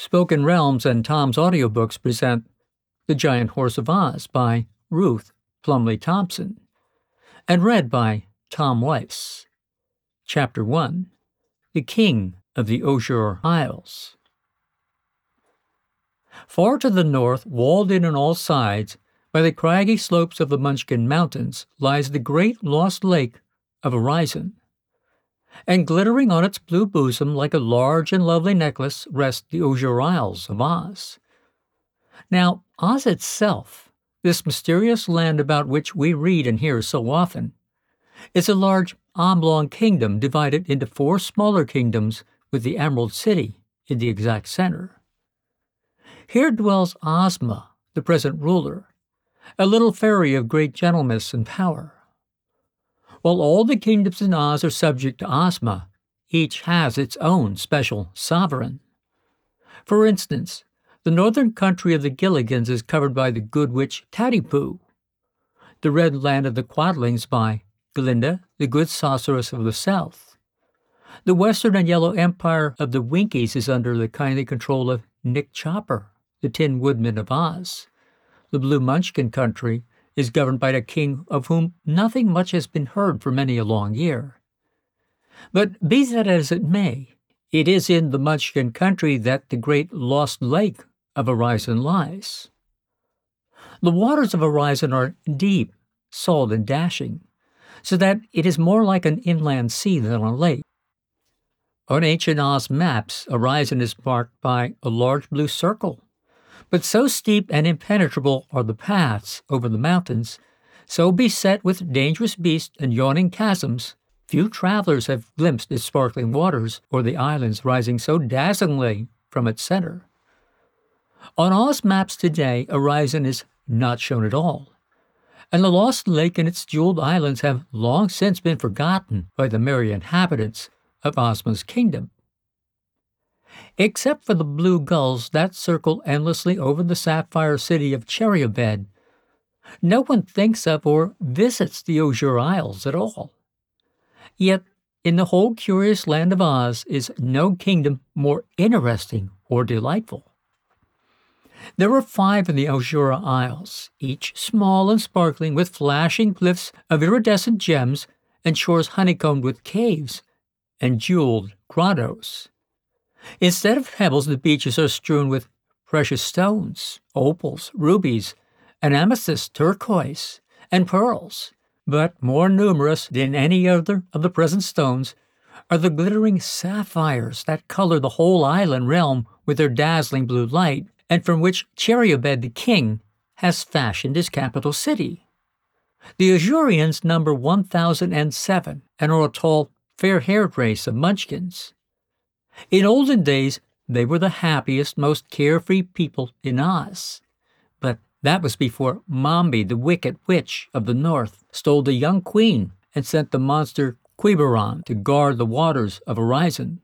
Spoken Realms and Tom's audiobooks present The Giant Horse of Oz by Ruth Plumley Thompson and read by Tom Weiss. Chapter 1, The King of the Osier Isles. Far to the north, walled in on all sides by the craggy slopes of the Munchkin Mountains, lies the great lost lake of Horizon. And glittering on its blue bosom like a large and lovely necklace rest the Osier Isles of Oz. Now, Oz itself, this mysterious land about which we read and hear so often, is a large oblong kingdom divided into 4 smaller kingdoms with the Emerald City in the exact center. Here dwells Ozma, the present ruler, a little fairy of great gentleness and power. While all the kingdoms in Oz are subject to Ozma, each has its own special sovereign. For instance, the northern country of the Gilligans is covered by the good witch Tattypoo, the red land of the Quadlings by Glinda, the good sorceress of the south. The western and yellow empire of the Winkies is under the kindly control of Nick Chopper, the Tin Woodman of Oz. The blue Munchkin country is governed by a king of whom nothing much has been heard for many a long year. But be that as it may, it is in the Munchkin country that the great lost lake of Horizon lies. The waters of Horizon are deep, salt, and dashing, so that it is more like an inland sea than a lake. On ancient Oz maps, Horizon is marked by a large blue circle. But so steep and impenetrable are the paths over the mountains, so beset with dangerous beasts and yawning chasms, few travelers have glimpsed its sparkling waters or the islands rising so dazzlingly from its center. On Oz maps today, Horizon is not shown at all, and the lost lake and its jeweled islands have long since been forgotten by the merry inhabitants of Ozma's kingdom. Except for the blue gulls that circle endlessly over the sapphire city of Cherry-o-Bed, no one thinks of or visits the Osier Isles at all. Yet, in the whole curious land of Oz is no kingdom more interesting or delightful. There are 5 in the Osier Isles, each small and sparkling with flashing cliffs of iridescent gems and shores honeycombed with caves and jeweled grottos. Instead of pebbles, the beaches are strewn with precious stones, opals, rubies, and amethyst, turquoise, and pearls. But more numerous than any other of the present stones are the glittering sapphires that color the whole island realm with their dazzling blue light, and from which Cherry-o-Bed the king has fashioned his capital city. The Osierians number 1,007 and are a tall, fair-haired race of munchkins. In olden days, they were the happiest, most carefree people in Oz. But that was before Mombi, the wicked witch of the north, stole the young queen and sent the monster Quiberon to guard the waters of Horizon.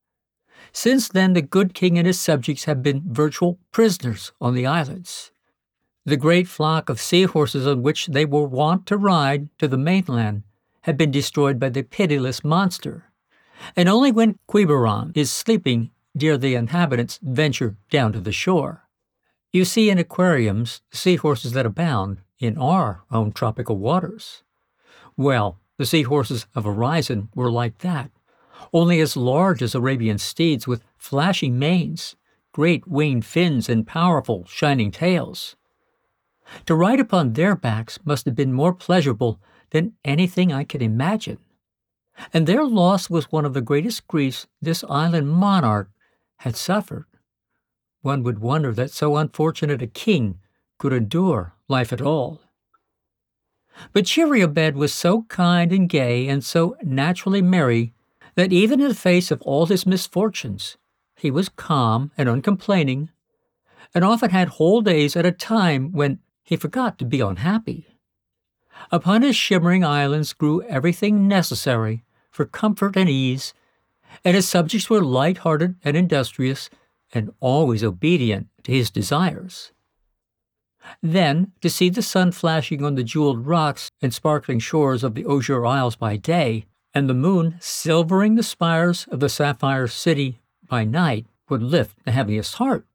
Since then, the good king and his subjects have been virtual prisoners on the islands. The great flock of seahorses on which they were wont to ride to the mainland had been destroyed by the pitiless monster. And only when Quiberon is sleeping dare the inhabitants venture down to the shore. You see in aquariums the seahorses that abound in our own tropical waters. Well, the seahorses of Horizon were like that, only as large as Arabian steeds with flashing manes, great winged fins, and powerful shining tails. To ride upon their backs must have been more pleasurable than anything I can imagine. And their loss was one of the greatest griefs this island monarch had suffered. One would wonder that so unfortunate a king could endure life at all. But Cherry-o-Bed was so kind and gay and so naturally merry that even in the face of all his misfortunes, he was calm and uncomplaining, and often had whole days at a time when he forgot to be unhappy. Upon his shimmering islands grew everything necessary for comfort and ease, and his subjects were light-hearted and industrious, and always obedient to his desires. Then, to see the sun flashing on the jeweled rocks and sparkling shores of the Osier Isles by day, and the moon silvering the spires of the Sapphire City by night, would lift the heaviest heart.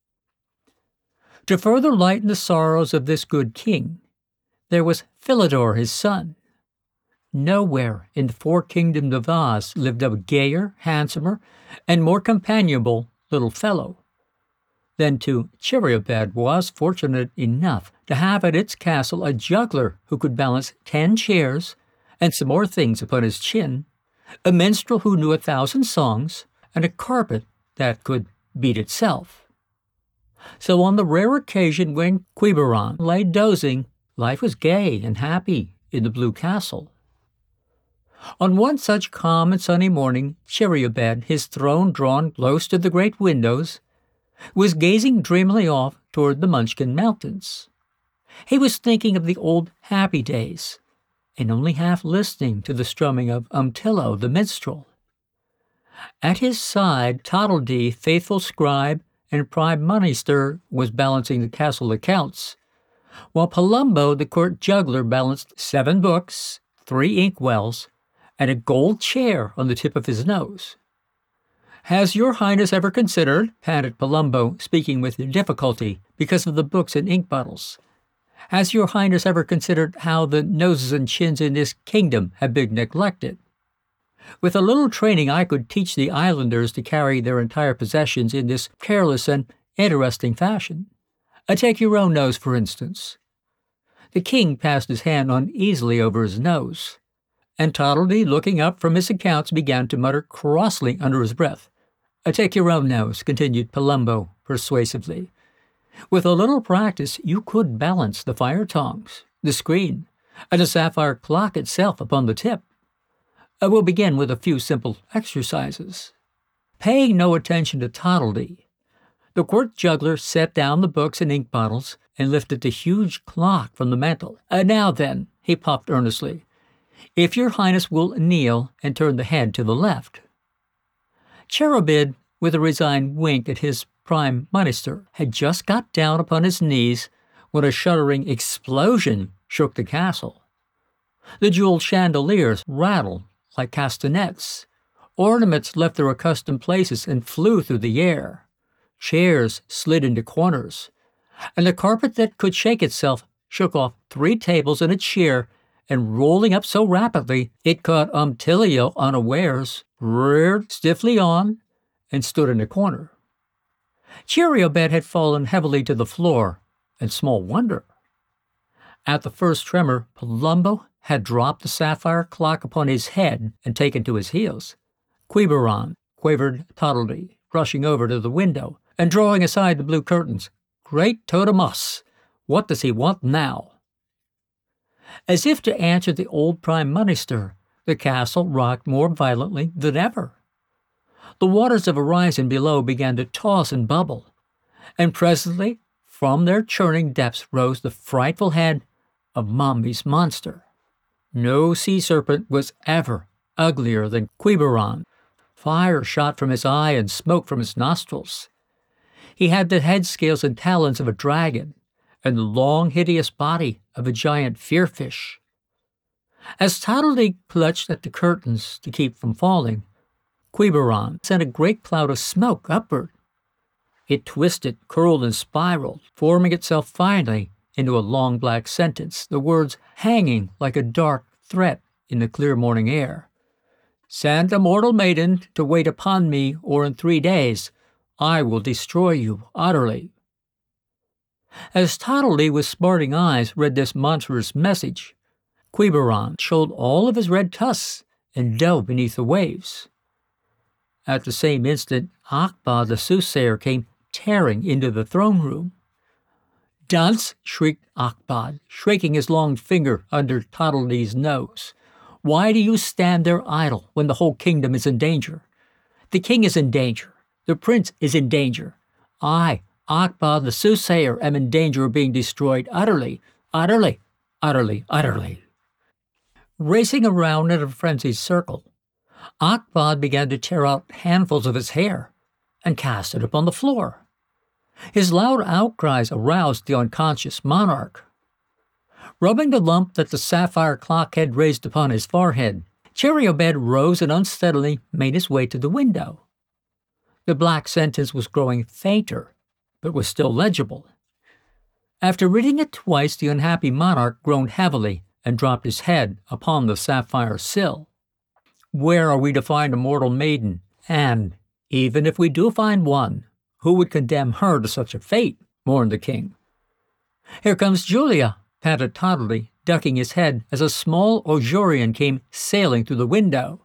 To further lighten the sorrows of this good king, there was Philidor his son. Nowhere in the four kingdoms of Oz lived a gayer, handsomer, and more companionable little fellow than to Cheruobed was fortunate enough to have at its castle a juggler who could balance 10 chairs and some more things upon his chin, a minstrel who knew 1,000 songs, and a carpet that could beat itself. So on the rare occasion when Quiberon lay dozing, life was gay and happy in the Blue Castle. On one such calm and sunny morning, Cheruobed, his throne drawn close to the great windows, was gazing dreamily off toward the Munchkin Mountains. He was thinking of the old happy days, and only half listening to the strumming of Umtillo the minstrel. At his side, Toddledee, faithful scribe, and Prime Moneystir was balancing the castle accounts, while Palumbo, the court juggler, balanced 7 books, 3 inkwells, and a gold chair on the tip of his nose. "Has your Highness ever considered," panted Palumbo, speaking with difficulty because of the books and ink bottles, "has your Highness ever considered how the noses and chins in this kingdom have been neglected? With a little training I could teach the islanders to carry their entire possessions in this careless and interesting fashion. Take your own nose, for instance." The king passed his hand uneasily over his nose, and Toddledee, looking up from his accounts, began to mutter crossly under his breath. "Take your own nose," continued Palumbo persuasively. "With a little practice you could balance the fire tongs, the screen, and the sapphire clock itself upon the tip. We'll begin with a few simple exercises." Paying no attention to Toddledee, the court juggler set down the books and ink bottles and lifted the huge clock from the mantel. "Now then," he puffed earnestly, "if your Highness will kneel and turn the head to the left." Cheruobed, with a resigned wink at his Prime Moneystir, had just got down upon his knees when a shuddering explosion shook the castle. The jeweled chandeliers rattled like castanets. Ornaments left their accustomed places and flew through the air. Chairs slid into corners, and the carpet that could shake itself shook off 3 tables and a chair, and rolling up so rapidly it caught Umtilio unawares, reared stiffly on, and stood in a corner. Cheruobed had fallen heavily to the floor, and small wonder. At the first tremor, Palumbo had dropped the sapphire clock upon his head and taken to his heels. "Quiberon," quavered Toddledee, rushing over to the window and drawing aside the blue curtains. "Great Totemus! What does he want now?" As if to answer the old Prime Moneystir, the castle rocked more violently than ever. The waters of horizon below began to toss and bubble, and presently from their churning depths rose the frightful head of Mombi's monster. No sea serpent was ever uglier than Quiberon. Fire shot from his eye and smoke from his nostrils. He had the head scales and talons of a dragon, and the long, hideous body of a giant fearfish. As Toddledee clutched at the curtains to keep from falling, Quiberon sent a great cloud of smoke upward. It twisted, curled, and spiraled, forming itself finally into a long black sentence, the words hanging like a dark threat in the clear morning air. "Send a mortal maiden to wait upon me, or in 3 days I will destroy you utterly." As Toddledee with smarting eyes read this monstrous message, Quiberon showed all of his red tusks and dove beneath the waves. At the same instant, Akbah the soothsayer came tearing into the throne room. "Dunce!" shrieked Akbah, shaking his long finger under Toddledee's nose. "Why do you stand there idle when the whole kingdom is in danger? The king is in danger. The prince is in danger. I, Akbah the soothsayer, am in danger of being destroyed utterly, utterly, utterly, utterly." Racing around in a frenzied circle, Akbah began to tear out handfuls of his hair and cast it upon the floor. His loud outcries aroused the unconscious monarch. Rubbing the lump that the sapphire clock had raised upon his forehead, Cheruobed rose and unsteadily made his way to the window. The black sentence was growing fainter, but was still legible. After reading it twice, the unhappy monarch groaned heavily and dropped his head upon the sapphire sill. "Where are we to find a mortal maiden? And, even if we do find one, who would condemn her to such a fate?" mourned the king. "Here comes Julia," panted Toddledy, ducking his head as a small Ojurian came sailing through the window.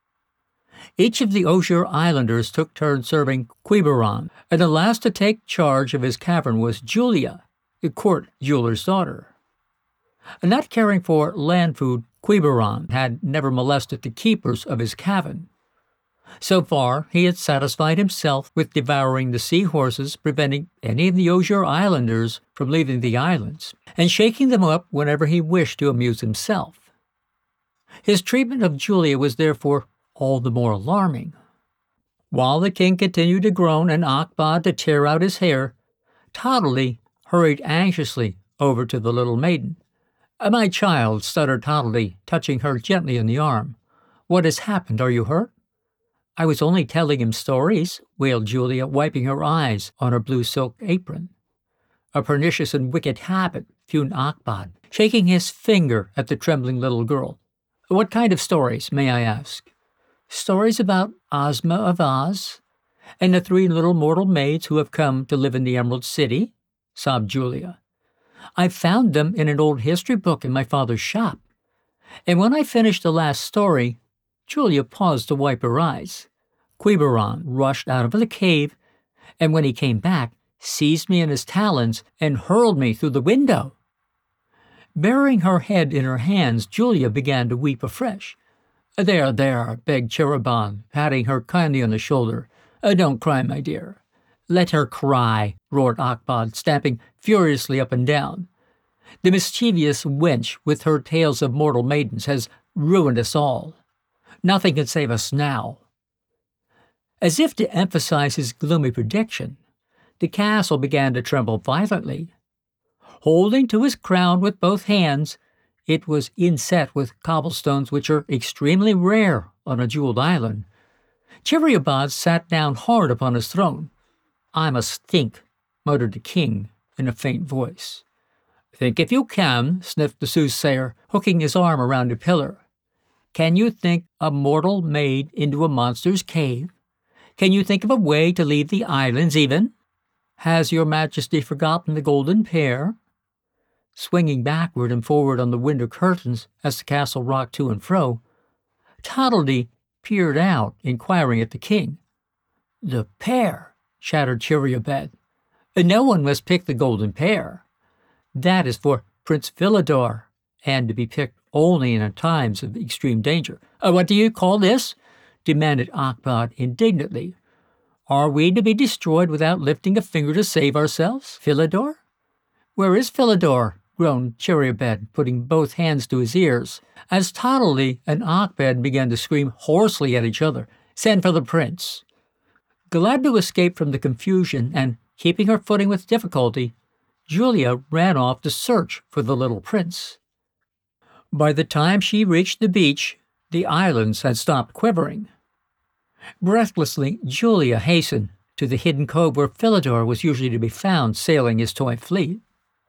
Each of the Ojur Islanders took turns serving Quiberon, and the last to take charge of his cavern was Julia, the court jeweler's daughter. Not caring for land food, Quiberon had never molested the keepers of his cavern. So far, he had satisfied himself with devouring the seahorses, preventing any of the Ojur Islanders from leaving the islands, and shaking them up whenever he wished to amuse himself. His treatment of Julia was therefore all the more alarming. While the king continued to groan and Akbad to tear out his hair, Toddledy hurried anxiously over to the little maiden. "My child," stuttered Toddledy, touching her gently on the arm. "What has happened? Are you hurt?" "I was only telling him stories," wailed Julia, wiping her eyes on her blue silk apron. "A pernicious and wicked habit," fumed Akbad, shaking his finger at the trembling little girl. "What kind of stories, may I ask?" "Stories about Ozma of Oz and the 3 little mortal maids who have come to live in the Emerald City," sobbed Julia. "I found them in an old history book in my father's shop. And when I finished the last story," Julia paused to wipe her eyes, "Quiberon rushed out of the cave, and when he came back, seized me in his talons and hurled me through the window." Burying her head in her hands, Julia began to weep afresh. "There, there," begged Cherubon, patting her kindly on the shoulder. "Don't cry, my dear." "Let her cry," roared Akbad, stamping furiously up and down. "The mischievous wench with her tales of mortal maidens has ruined us all. Nothing can save us now." As if to emphasize his gloomy prediction, the castle began to tremble violently. Holding to his crown with both hands, it was inset with cobblestones which are extremely rare on a jeweled island. Cheruiyot sat down hard upon his throne. "I must think," muttered the king in a faint voice. "Think if you can," sniffed the soothsayer, hooking his arm around a pillar. "Can you think a mortal maid into a monster's cave? Can you think of a way to leave the islands even? Has your majesty forgotten the golden pair?" Swinging backward and forward on the window curtains as the castle rocked to and fro, Toddledy peered out, inquiring at the king. "The pair," chattered Cheruiyot. "No one must pick the golden pair. That is for Prince Philidor, and to be picked only in times of extreme danger." "What do you call this?" demanded Akbad indignantly. "Are we to be destroyed without lifting a finger to save ourselves? Philidor? Where is Philidor?" groaned Cheruiyot, putting both hands to his ears, as Toddledy and Akbad began to scream hoarsely at each other. "Send for the prince." Glad to escape from the confusion and keeping her footing with difficulty, Julia ran off to search for the little prince. By the time she reached the beach, the islands had stopped quivering. Breathlessly, Julia hastened to the hidden cove where Philidor was usually to be found sailing his toy fleet.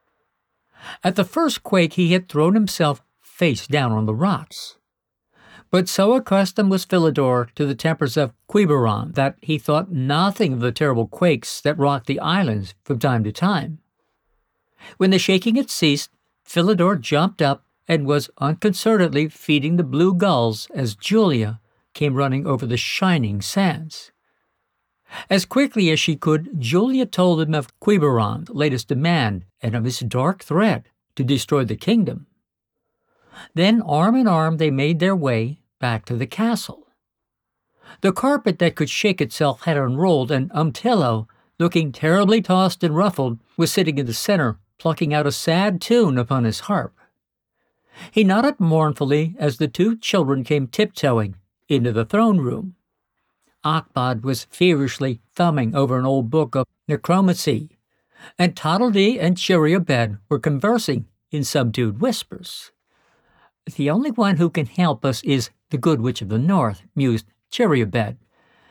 At the first quake, he had thrown himself face down on the rocks. But so accustomed was Philidor to the tempers of Quiberon that he thought nothing of the terrible quakes that rocked the islands from time to time. When the shaking had ceased, Philidor jumped up and was unconcernedly feeding the blue gulls as Julia came running over the shining sands. As quickly as she could, Julia told him of Quiberon's latest demand and of his dark threat to destroy the kingdom. Then, arm in arm, they made their way back to the castle. The carpet that could shake itself had unrolled, and Umtillo, looking terribly tossed and ruffled, was sitting in the center, plucking out a sad tune upon his harp. He nodded mournfully as the 2 children came tiptoeing into the throne room. Akbad was feverishly thumbing over an old book of necromancy, and Toddledy and Cheruiyot were conversing in subdued whispers. "The only one who can help us is the Good Witch of the North," mused Cheruiyot.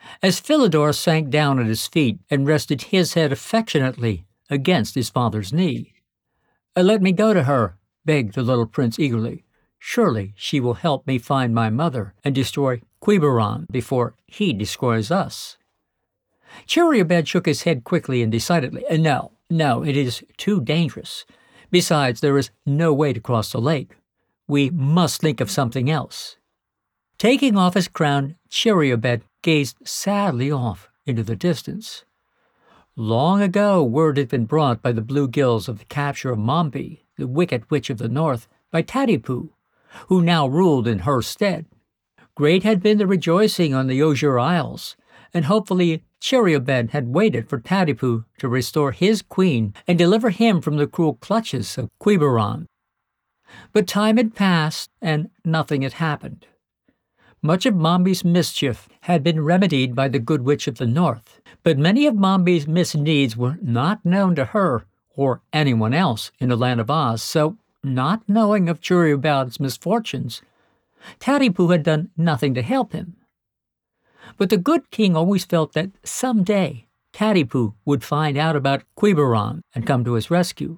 as Philidor sank down at his feet and rested his head affectionately against his father's knee. Let me go to her, begged the little prince eagerly. Surely she will help me find my mother and destroy Quiberon before he destroys us. Cheruobed shook his head quickly and decidedly. No, it is too dangerous. Besides, there is no way to cross the lake. We must think of something else. Taking off his crown, Cheruobed gazed sadly off into the distance. Long ago, word had been brought by the Bluegills of the capture of Mombi, the wicked witch of the north, by Tadipu, who now ruled in her stead. Great had been the rejoicing on the Osier Isles, and hopefully Cheruobed had waited for Tadipu to restore his queen and deliver him from the cruel clutches of Quiberon. But time had passed, and nothing had happened. Much of Mombi's mischief had been remedied by the good witch of the north, but many of Mombi's misdeeds were not known to her or anyone else in the land of Oz, so, not knowing of Cheruobed's misfortunes, Tadipu had done nothing to help him. But the good king always felt that someday Tadipu would find out about Quiberon and come to his rescue.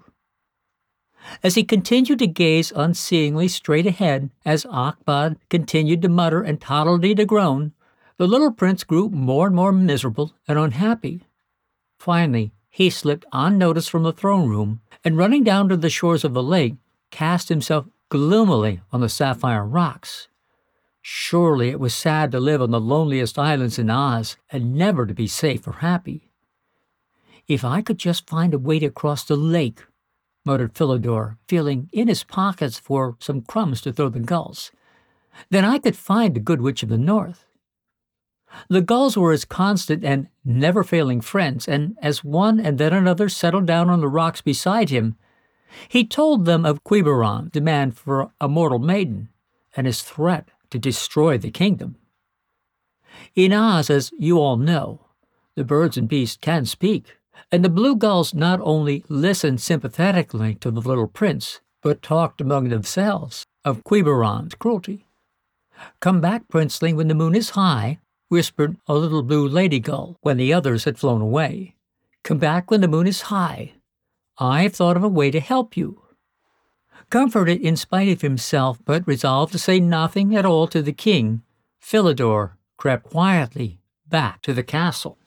As he continued to gaze unseeingly straight ahead, as Akbad continued to mutter and Toddledy to groan, the little prince grew more and more miserable and unhappy. Finally, he slipped unnoticed from the throne room, and running down to the shores of the lake, cast himself gloomily on the sapphire rocks. Surely it was sad to live on the loneliest islands in Oz and never to be safe or happy. If I could just find a way to cross the lake, muttered Philidor, feeling in his pockets for some crumbs to throw the gulls, then I could find the good witch of the north. The gulls were his constant and never-failing friends, and as one and then another settled down on the rocks beside him, he told them of Quiberon's demand for a mortal maiden and his threat to destroy the kingdom. In Oz, as you all know, the birds and beasts can speak, and the blue gulls not only listened sympathetically to the little prince, but talked among themselves of Quiberon's cruelty. "Come back, princeling, when the moon is high," whispered a little blue lady gull when the others had flown away. "Come back when the moon is high. I've thought of a way to help you." Comforted in spite of himself, but resolved to say nothing at all to the king, Philidor crept quietly back to the castle.